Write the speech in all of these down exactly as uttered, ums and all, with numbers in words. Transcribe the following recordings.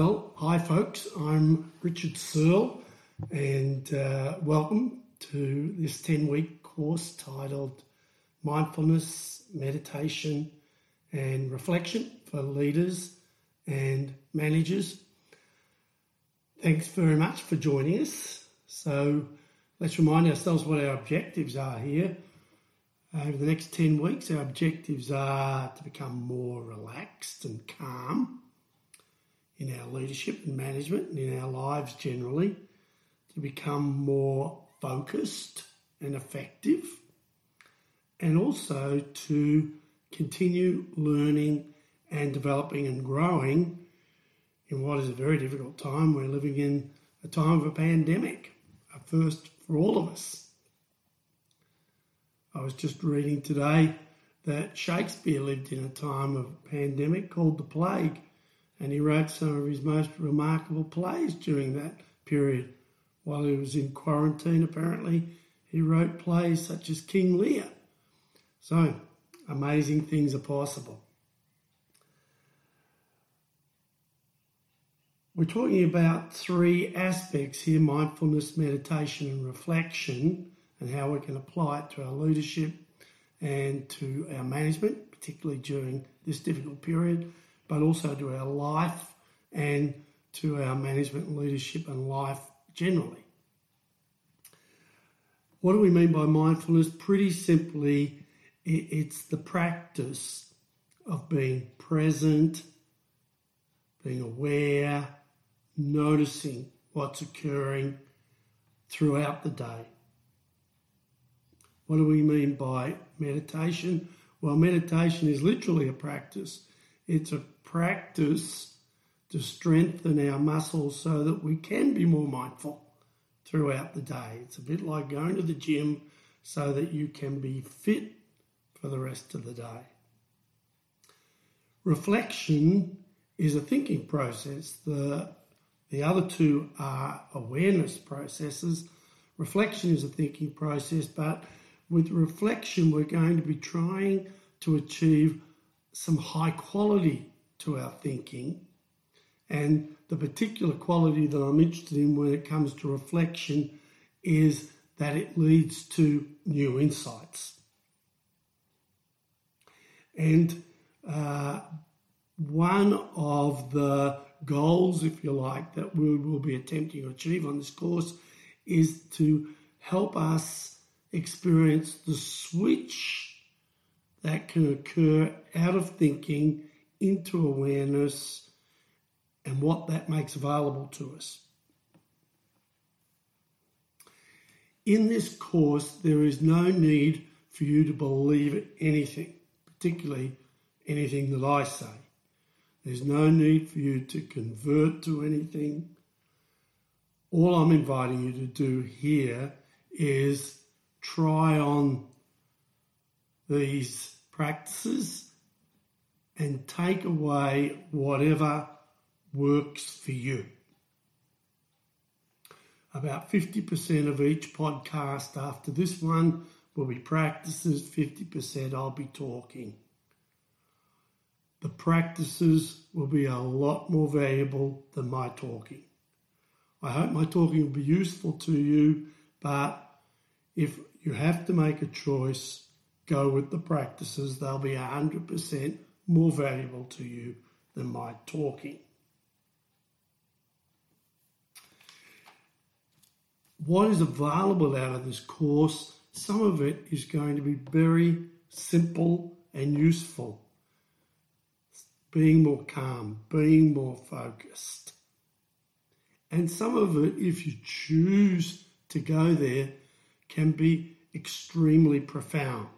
Well, hi folks, I'm Richard Searle and uh, welcome to this ten-week course titled Mindfulness, Meditation and Reflection for Leaders and Managers. Thanks very much for joining us. So let's remind ourselves what our objectives are here. Over the next ten weeks, our objectives are to become more relaxed and calm in our leadership and management and in our lives generally, to become more focused and effective, and also to continue learning and developing and growing in what is a very difficult time. We're living in a time of a pandemic, a first for all of us. I was just reading today that Shakespeare lived in a time of pandemic called the Plague, and he wrote some of his most remarkable plays during that period. While he was in quarantine, apparently, he wrote plays such as King Lear. So, amazing things are possible. We're talking about three aspects here: mindfulness, meditation and reflection, and how we can apply it to our leadership and to our management, particularly during this difficult period, but also to our life and to our management and leadership and life generally. What do we mean by mindfulness? Pretty simply, it's the practice of being present, being aware, noticing what's occurring throughout the day. What do we mean by meditation? Well, meditation is literally a practice. It's a practice to strengthen our muscles so that we can be more mindful throughout the day. It's a bit like going to the gym so that you can be fit for the rest of the day. Reflection is a thinking process. The, the other two are awareness processes. Reflection is a thinking process, but with reflection, we're going to be trying to achieve some high quality to our thinking. And the particular quality that I'm interested in when it comes to reflection is that it leads to new insights. And uh, one of the goals, if you like, that we will be attempting to achieve on this course is to help us experience the switch that can occur out of thinking into awareness and what that makes available to us. In this course, there is no need for you to believe anything, particularly anything that I say. There's no need for you to convert to anything. All I'm inviting you to do here is try on these practices and take away whatever works for you. About fifty percent of each podcast after this one will be practices, fifty percent I'll be talking. The practices will be a lot more valuable than my talking. I hope my talking will be useful to you, but if you have to make a choice, go with the practices. They'll be one hundred percent more valuable to you than my talking. What is available out of this course, some of it is going to be very simple and useful. Being more calm, being more focused. And some of it, if you choose to go there, can be extremely profound.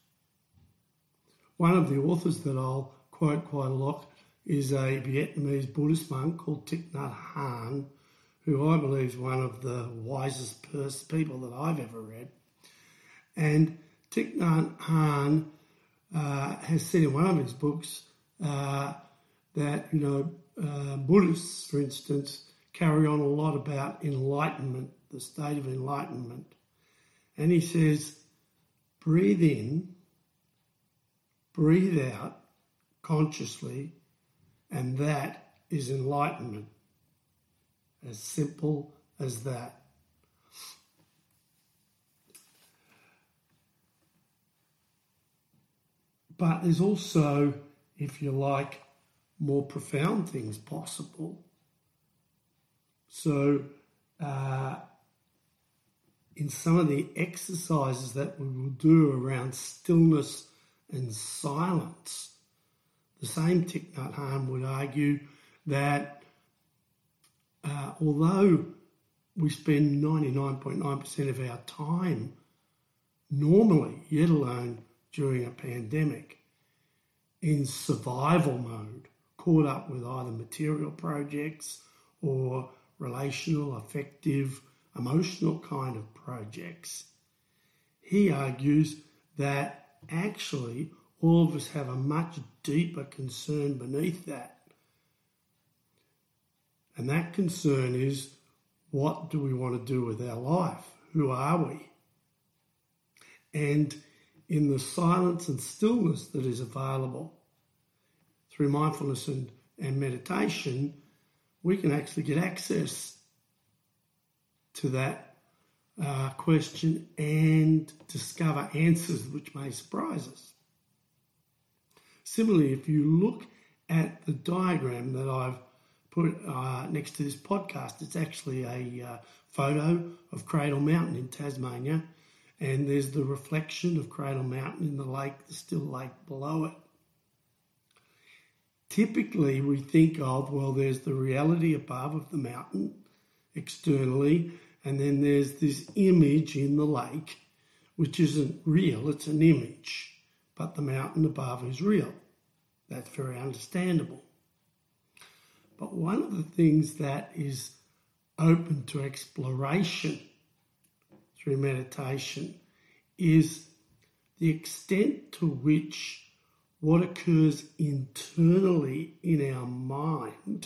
One of the authors that I'll quote quite a lot is a Vietnamese Buddhist monk called Thich Nhat Hanh, who I believe is one of the wisest pers- people that I've ever read. And Thich Nhat Hanh uh, has said in one of his books uh, that, you know, uh, Buddhists, for instance, carry on a lot about enlightenment, the state of enlightenment. And he says, breathe in, breathe out consciously, and that is enlightenment. As simple as that. But there's also, if you like, more profound things possible. So, uh, in some of the exercises that we will do around stillness and silence, the same Thich Nhat Hanh would argue that uh, although we spend ninety-nine point nine percent of our time normally, yet alone during a pandemic, in survival mode, caught up with either material projects or relational, affective, emotional kind of projects, he argues that actually all of us have a much deeper concern beneath that. And that concern is, what do we want to do with our life? Who are we? And in the silence and stillness that is available through mindfulness and, and meditation, we can actually get access to that uh, question and discover answers which may surprise us. Similarly, if you look at the diagram that I've put uh, next to this podcast, it's actually a uh, photo of Cradle Mountain in Tasmania, and there's the reflection of Cradle Mountain in the lake, the still lake below it. Typically, we think of, well, there's the reality above of the mountain externally, and then there's this image in the lake, which isn't real, it's an image, but the mountain above is real. That's very understandable. But one of the things that is open to exploration through meditation is the extent to which what occurs internally in our mind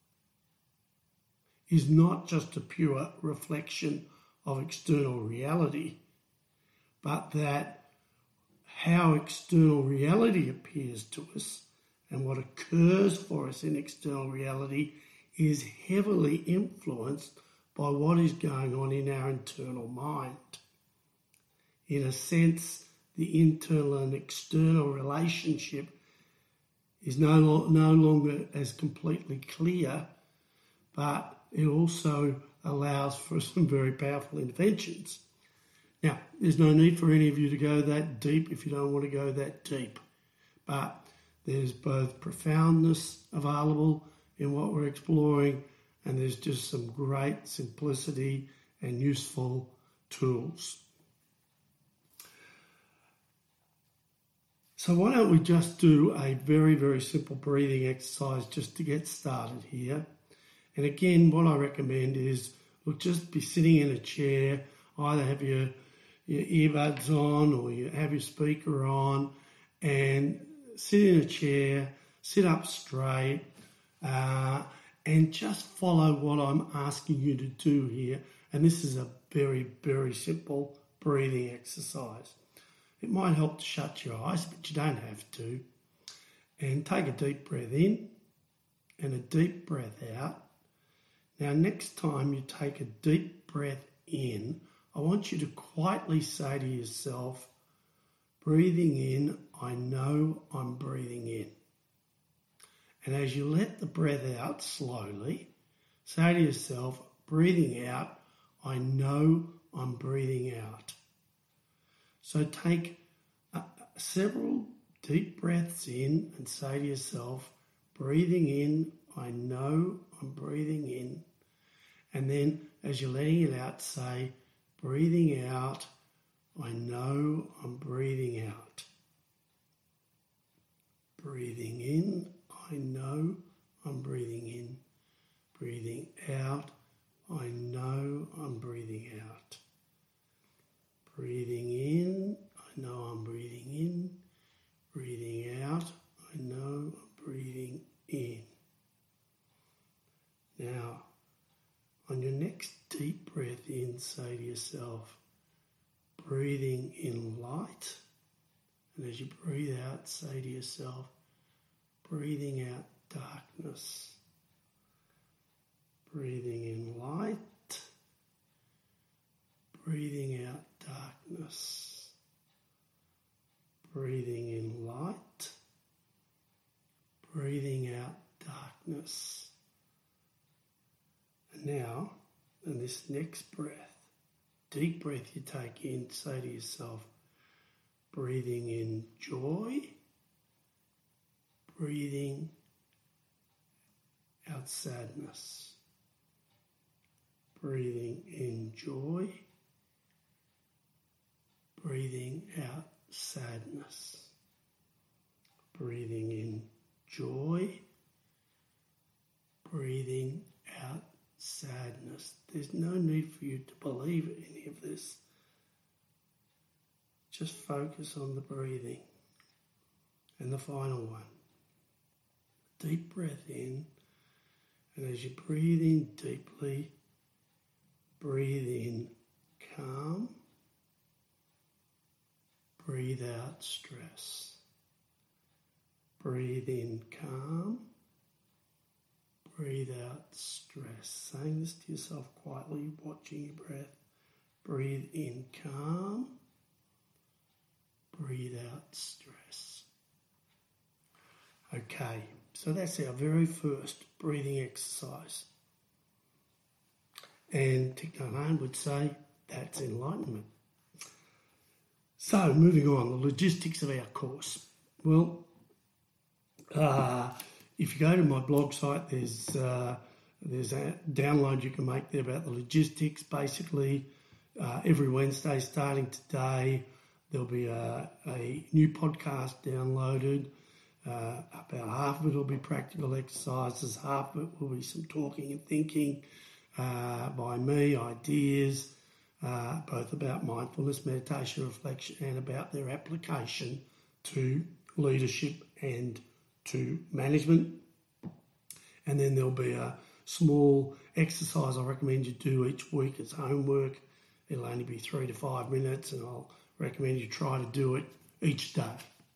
is not just a pure reflection of external reality, but that how external reality appears to us and what occurs for us in external reality is heavily influenced by what is going on in our internal mind. In a sense, the internal and external relationship is no, no longer as completely clear, but it also allows for some very powerful interventions. Now, there's no need for any of you to go that deep if you don't want to go that deep, but there's both profoundness available in what we're exploring, and there's just some great simplicity and useful tools. So why don't we just do a very, very simple breathing exercise just to get started here. And again, what I recommend is, look, just be sitting in a chair, either have your, your earbuds on or you have your speaker on, and sit in a chair, sit up straight, uh, and just follow what I'm asking you to do here. And this is a very, very simple breathing exercise. It might help to shut your eyes, but you don't have to. And take a deep breath in and a deep breath out. Now, next time you take a deep breath in, I want you to quietly say to yourself, breathing in, I know I'm breathing in. And as you let the breath out slowly, say to yourself, breathing out, I know I'm breathing out. So take uh, several deep breaths in and say to yourself, breathing in, I know I'm breathing in. And then as you're letting it out, say, breathing out, I know I'm breathing out. Breathing in, I know I'm breathing in. Breathing out, I know I'm breathing out. Breathing in, I know I'm breathing in. Breathing out, I know I'm breathing in. Now, on your next deep breath in, say to yourself, breathing in light. And as you breathe out, say to yourself, breathing out darkness. Breathing in darkness. Breathing in light. Breathing out darkness. And now, in this next breath, deep breath you take in, say to yourself, breathing in joy, breathing out sadness. Breathing in joy, breathing out sadness. Breathing in joy, breathing out sadness. There's no need for you to believe any of this. Just focus on the breathing. And the final one. Deep breath in, and as you breathe in deeply, breathe in calm, breathe out stress. Breathe in calm, breathe out stress. Saying this to yourself quietly, watching your breath. Breathe in calm, breathe out stress. Okay, so that's our very first breathing exercise. And Thich Nhat Hanh would say that's enlightenment. So moving on, the logistics of our course. Well, uh, if you go to my blog site, there's uh, there's a download you can make there about the logistics. Basically, uh, every Wednesday starting today, there'll be a, a new podcast downloaded. Uh, about half of it will be practical exercises, half of it will be some talking and thinking uh, by me, ideas, uh, both about mindfulness, meditation, reflection, and about their application to leadership and to management. And then there'll be a small exercise I recommend you do each week as homework. It'll only be three to five minutes, and I'll recommend you try to do it each day.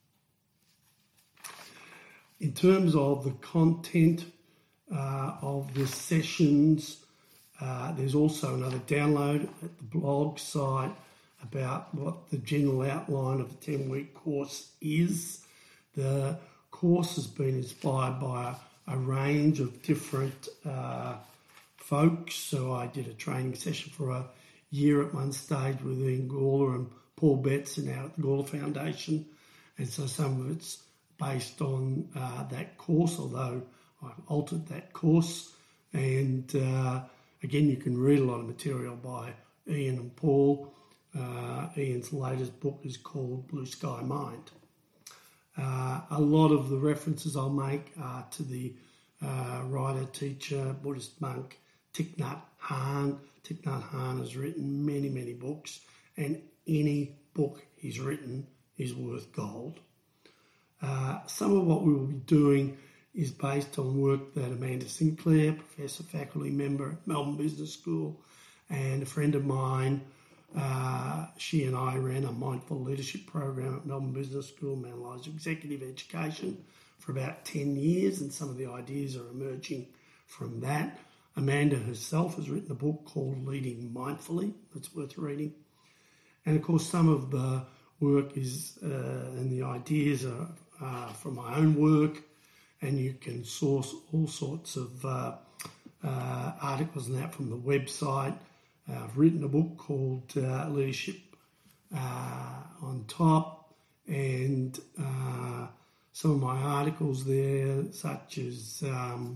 In terms of the content uh, of the sessions, uh, there's also another download at the blog site about what the general outline of the ten-week course is. The course has been inspired by a, a range of different uh, folks. So I did a training session for a year at one stage with Ian Gawler and Paul Betts, and now at the Gawler Foundation. And so some of it's based on uh, that course, although I've altered that course. And uh, again, you can read a lot of material by Ian and Paul. Uh, Ian's latest book is called Blue Sky Mind. Uh, a lot of the references I'll make are to the uh, writer, teacher, Buddhist monk Thich Nhat Hanh. Thich Nhat Hanh has written many, many books, and any book he's written is worth gold. Uh, some of what we will be doing is based on work that Amanda Sinclair, professor, faculty member at Melbourne Business School, and a friend of mine, uh, she and I ran a mindful leadership program at Melbourne Business School, Manalised Executive Education, for about ten years, and some of the ideas are emerging from that. Amanda herself has written a book called Leading Mindfully. It's worth reading. And of course, some of the work is, uh, and the ideas are uh, from my own work, and you can source all sorts of uh, uh, articles and that from the website. Uh, I've written a book called uh, Leadership uh, on Top, and uh, some of my articles there, such as um,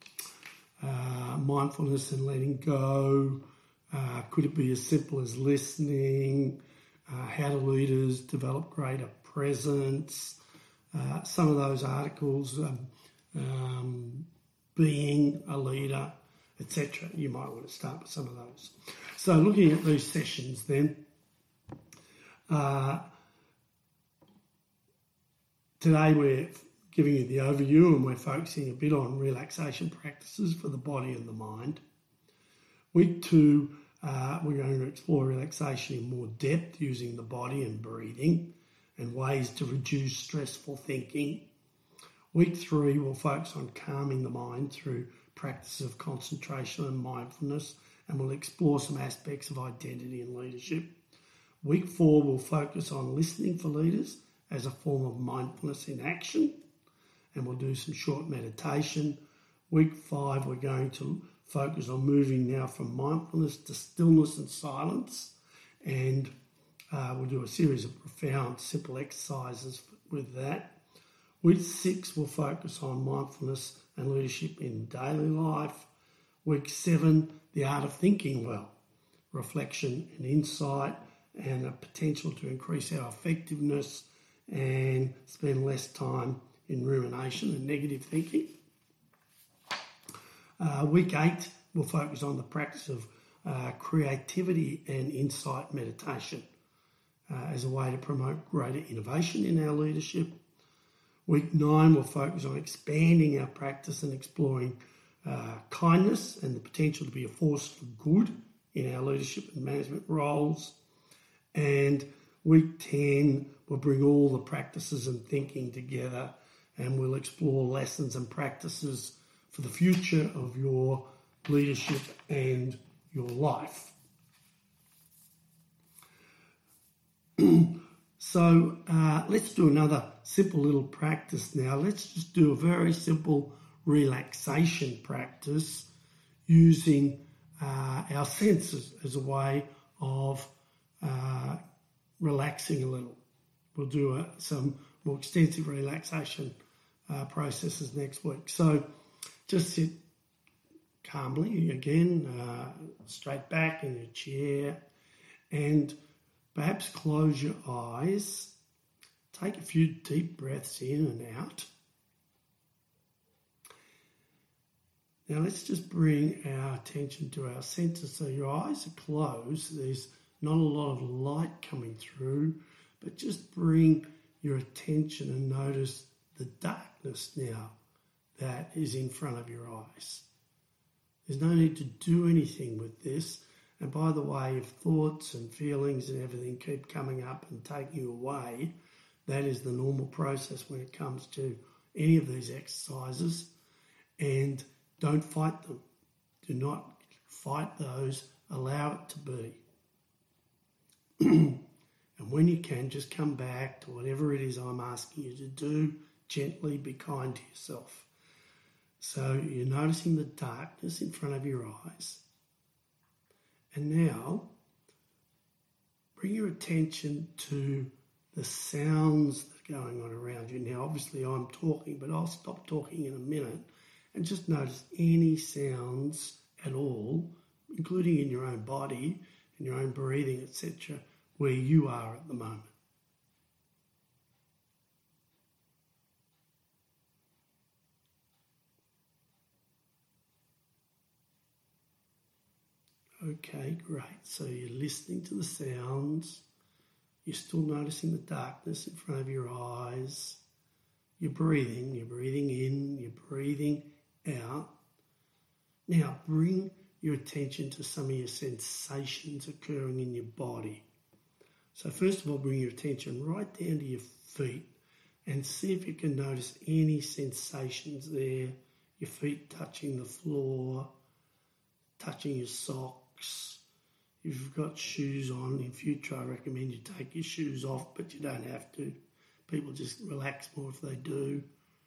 uh, mindfulness and letting go, uh, could it be as simple as listening, uh, how do leaders develop greater presence, uh, some of those articles, um, um, being a leader, et cetera. You might want to start with some of those. So looking at these sessions then, uh, today we're giving you the overview, and we're focusing a bit on relaxation practices for the body and the mind. Week two, uh, we're going to explore relaxation in more depth using the body and breathing and ways to reduce stressful thinking. Week three, we'll focus on calming the mind through practice of concentration and mindfulness, and we'll explore some aspects of identity and leadership. Week four will focus on listening for leaders as a form of mindfulness in action, and we'll do some short meditation. Week five, we're going to focus on moving now from mindfulness to stillness and silence, and uh, we'll do a series of profound, simple exercises with that. Week six will focus on mindfulness and leadership in daily life. Week seven, the art of thinking well, reflection and insight, and a potential to increase our effectiveness and spend less time in rumination and negative thinking. Uh, week eight will focus on the practice of uh, creativity and insight meditation uh, as a way to promote greater innovation in our leadership. Week nine will focus on expanding our practice and exploring uh, kindness and the potential to be a force for good in our leadership and management roles. And week ten will bring all the practices and thinking together, and we'll explore lessons and practices for the future of your leadership and your life. So uh, let's do another simple little practice now. Let's just do a very simple relaxation practice using uh, our senses as a way of uh, relaxing a little. We'll do a, some more extensive relaxation uh, processes next week. So just sit calmly again, uh, straight back in your chair, and perhaps close your eyes. Take a few deep breaths in and out. Now let's just bring our attention to our senses. So your eyes are closed. There's not a lot of light coming through, but just bring your attention and notice the darkness now that is in front of your eyes. There's no need to do anything with this. And by the way, if thoughts and feelings and everything keep coming up and taking you away, that is the normal process when it comes to any of these exercises. And don't fight them. Do not fight those. Allow it to be. And when you can, just come back to whatever it is I'm asking you to do. Gently be kind to yourself. So you're noticing the darkness in front of your eyes. And now, bring your attention to the sounds that are going on around you. Now, obviously I'm talking, but I'll stop talking in a minute and just notice any sounds at all, including in your own body, in your own breathing, et cetera, where you are at the moment. Okay, great. So you're listening to the sounds. You're still noticing the darkness in front of your eyes. You're breathing. You're breathing in. You're breathing out. Now bring your attention to some of your sensations occurring in your body. So first of all, bring your attention right down to your feet and see if you can notice any sensations there. Your feet touching the floor, touching your socks. If you've got shoes on, in future I recommend you take your shoes off, but you don't have to. People just relax more if they do.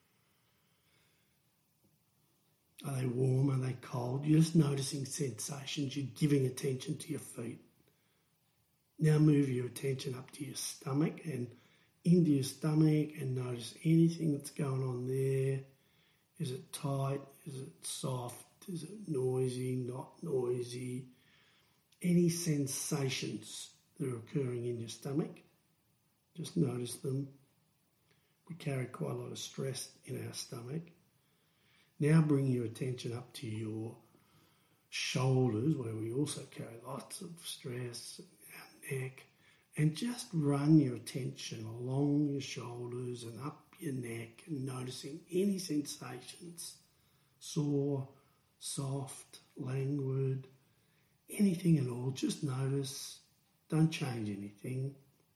Are they warm? Are they cold? You're just noticing sensations. You're giving attention to your feet. Now move your attention up to your stomach and into your stomach and notice anything that's going on there. Is it tight? Is it soft? Is it noisy? Not noisy? Any sensations that are occurring in your stomach, just notice them. We carry quite a lot of stress in our stomach. Now bring your attention up to your shoulders, where we also carry lots of stress, our neck, and just run your attention along your shoulders and up your neck and noticing any sensations, sore, soft, languid, anything at all. Just notice, don't change anything.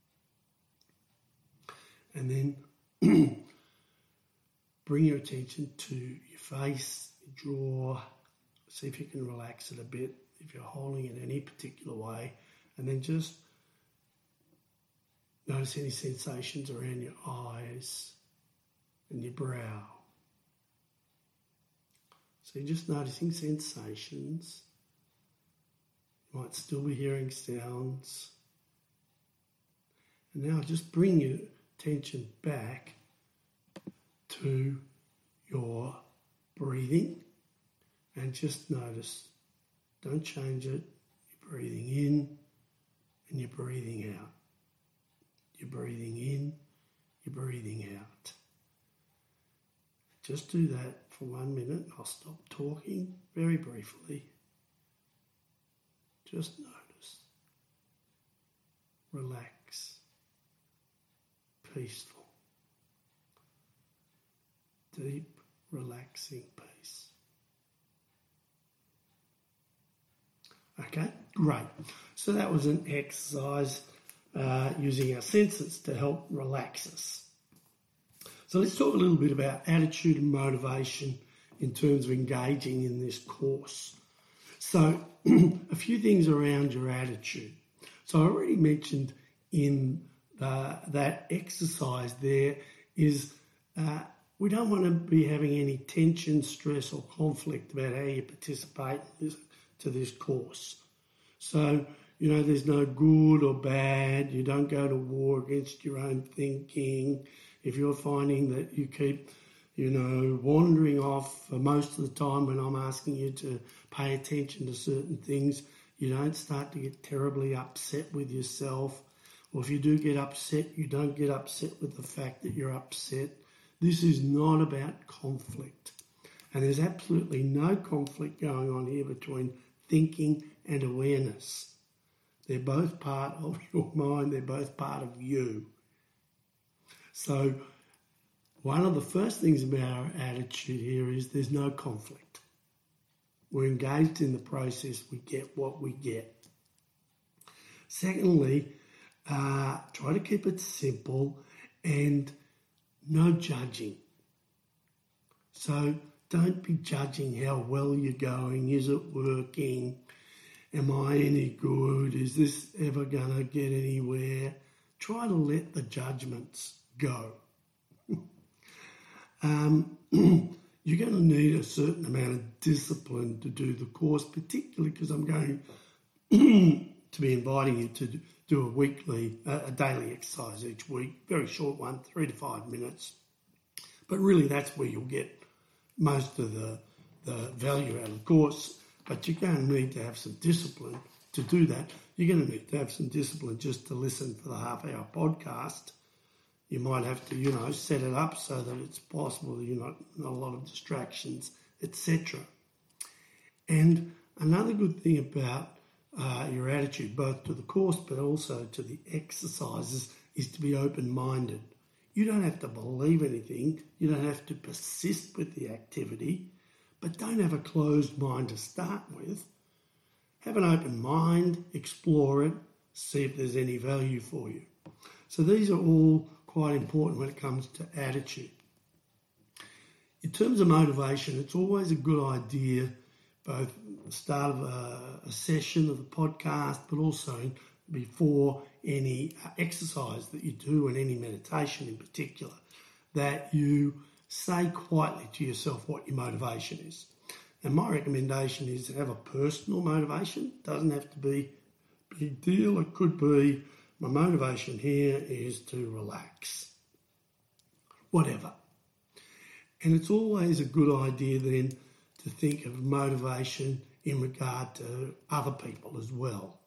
And then bring your attention to your face, your jaw. See if you can relax it a bit if you're holding it any particular way. And then just Notice any sensations around your eyes and your brow. So you're just noticing sensations. You might still be hearing sounds. And now just bring your attention back to your breathing and just notice. Don't change it. You're breathing in and you're breathing out. You're breathing in, you're breathing out. Just do that for one minute. I'll stop talking very briefly. Just notice. Relax. Peaceful. Deep, relaxing peace. Okay, great. So that was an exercise uh, using our senses to help relax us. So let's talk a little bit about attitude and motivation in terms of engaging in this course. So a few things around your attitude. So I already mentioned in the, that exercise there is uh, we don't want to be having any tension, stress or conflict about how you participate in this, to this course. So, you know, there's no good or bad. You don't go to war against your own thinking. If you're finding that you keep, you know, wandering off for most of the time when I'm asking you to pay attention to certain things, you don't start to get terribly upset with yourself. Or if you do get upset, you don't get upset with the fact that you're upset. This is not about conflict. And there's absolutely no conflict going on here between thinking and awareness. They're both part of your mind. They're both part of you. So one of the first things about our attitude here is there's no conflict. We're engaged in the process. We get what we get. Secondly, uh, try to keep it simple and no judging. So don't be judging how well you're going. Is it working? Am I any good? Is this ever going to get anywhere? Try to let the judgments go. um, you're going to need a certain amount of discipline to do the course, particularly because I'm going to be inviting you to do a weekly, uh, a daily exercise each week, very short one, three to five minutes. But really that's where you'll get most of the, the value out of the course. But you're going to need to have some discipline to do that. You're going to need to have some discipline just to listen for the half-hour podcast. You might have to, you know, set it up so that it's possible that you're not, not a lot of distractions, et cetera. And another good thing about uh, your attitude, both to the course but also to the exercises, is to be open-minded. You don't have to believe anything. You don't have to persist with the activity, but don't have a closed mind to start with. Have an open mind, explore it, see if there's any value for you. So these are all quite important when it comes to attitude. In terms of motivation, it's always a good idea, both at the start of a, a session of the podcast, but also before any exercise that you do and any meditation in particular, that you say quietly to yourself what your motivation is. And my recommendation is to have a personal motivation. It doesn't have to be a big deal. It could be, my motivation here is to relax. Whatever. And it's always a good idea then to think of motivation in regard to other people as well.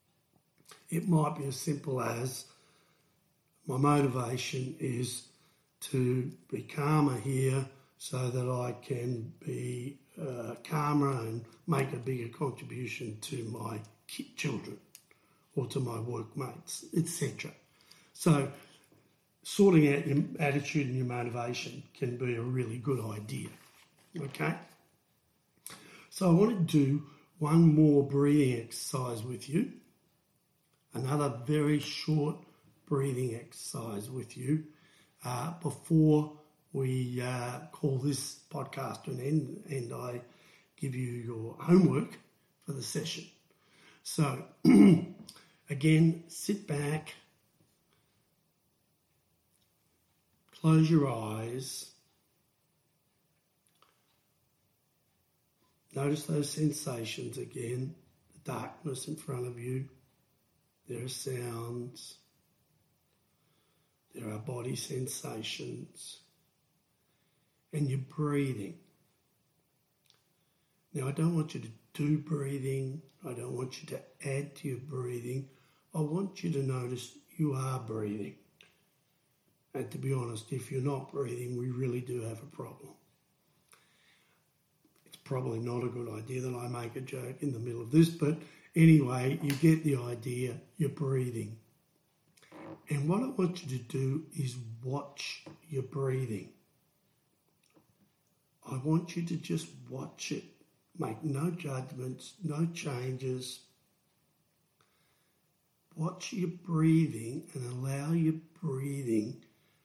It might be as simple as, my motivation is to be calmer here so that I can be uh, calmer and make a bigger contribution to my children or to my workmates, et cetera. So sorting out your attitude and your motivation can be a really good idea, okay? So I want to do one more breathing exercise with you, another very short breathing exercise with you uh, before we uh, call this podcast to an end and I give you your homework for the session. So again, sit back, close your eyes. Notice those sensations again, the darkness in front of you. There are sounds. There are body sensations. And you're breathing. Now, I don't want you to do breathing. I don't want you to add to your breathing. I want you to notice you are breathing. And to be honest, if you're not breathing, we really do have a problem. It's probably not a good idea that I make a joke in the middle of this, but anyway, you get the idea. You're breathing. And what I want you to do is watch your breathing. I want you to just watch it. Make no judgments, no changes. Watch your breathing and allow your breathing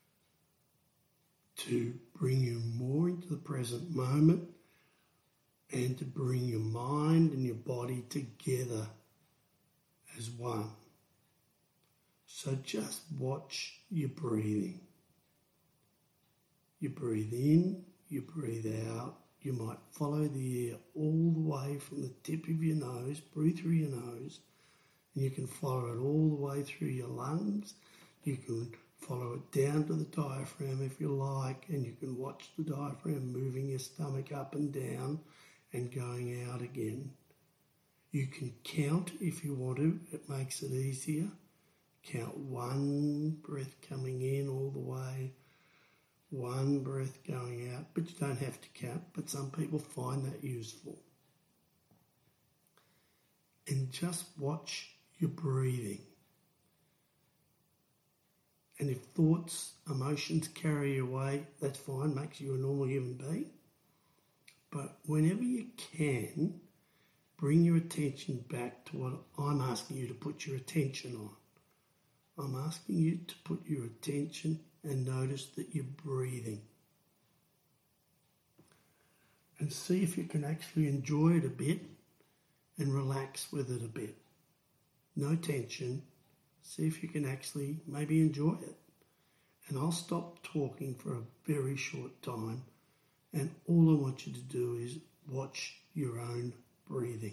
to bring you more into the present moment and to bring your mind and your body together as one. So just watch your breathing. You breathe in, you breathe out. You might follow the air all the way from the tip of your nose, breathe through your nose, and you can follow it all the way through your lungs. You can follow it down to the diaphragm if you like, and you can watch the diaphragm moving your stomach up and down and going out again. You can count if you want to. It makes it easier. Count one breath coming in all the way, one breath going out, but you don't have to count, but some people find that useful. And just watch your breathing. And if thoughts, emotions carry you away, that's fine, makes you a normal human being. But whenever you can, bring your attention back to what I'm asking you to put your attention on. I'm asking you to put your attention and notice that you're breathing. And see if you can actually enjoy it a bit and relax with it a bit. No tension. See if you can actually maybe enjoy it. And I'll stop talking for a very short time, and all I want you to do is watch your own breathing.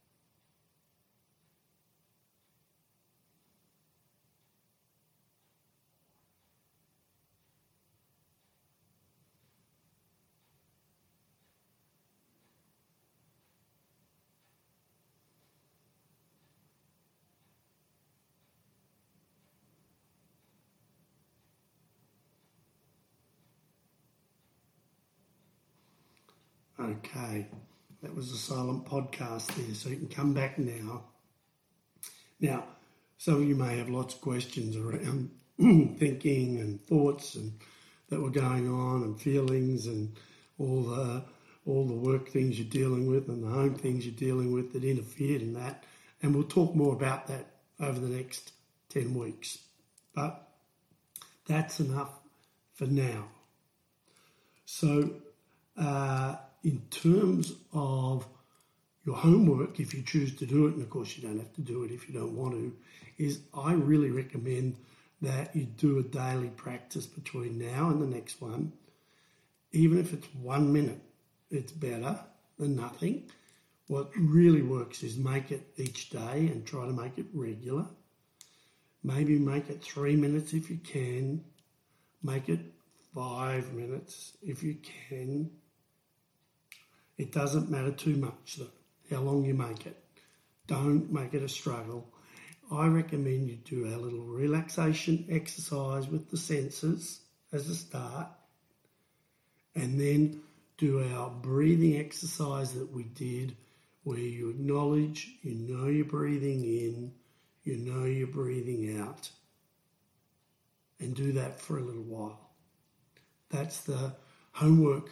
Okay, that was a silent podcast there, so you can come back now. Now, some of you may have lots of questions around thinking and thoughts and that were going on and feelings and all the all the work things you're dealing with and the home things you're dealing with that interfered in that. And we'll talk more about that over the next ten weeks. But that's enough for now. So, uh, in terms of your homework, if you choose to do it, and of course you don't have to do it if you don't want to, is I really recommend that you do a daily practice between now and the next one. Even if it's one minute, it's better than nothing. What really works is make it each day and try to make it regular. Maybe make it three minutes if you can. Make it five minutes if you can. It doesn't matter too much, though, how long you make it. Don't make it a struggle. I recommend you do a little relaxation exercise with the senses as a start, and then do our breathing exercise that we did, where you acknowledge, you know you're breathing in, you know you're breathing out, and do that for a little while. That's the homework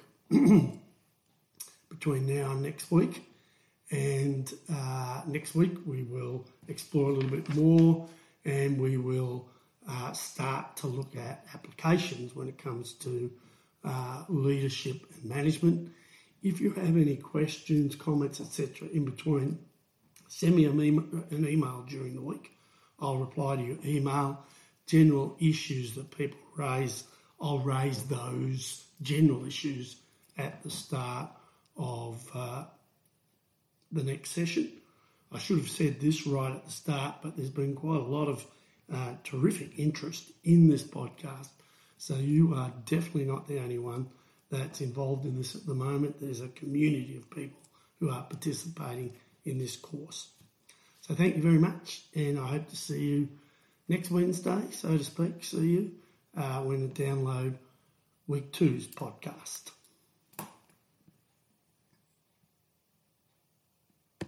between now and next week. And uh, next week we will explore a little bit more, and we will uh, start to look at applications when it comes to uh, leadership and management. If you have any questions, comments, et cetera in between, send me an email, an email during the week. I'll reply to your email. General issues that people raise, I'll raise those general issues at the start of uh, the next session. I should have said this right at the start, but there's been quite a lot of uh, terrific interest in this podcast. So you are definitely not the only one that's involved in this at the moment. There's a community of people who are participating in this course. So thank you very much, and I hope to see you next Wednesday, so to speak. See you uh, when I download week two's podcast.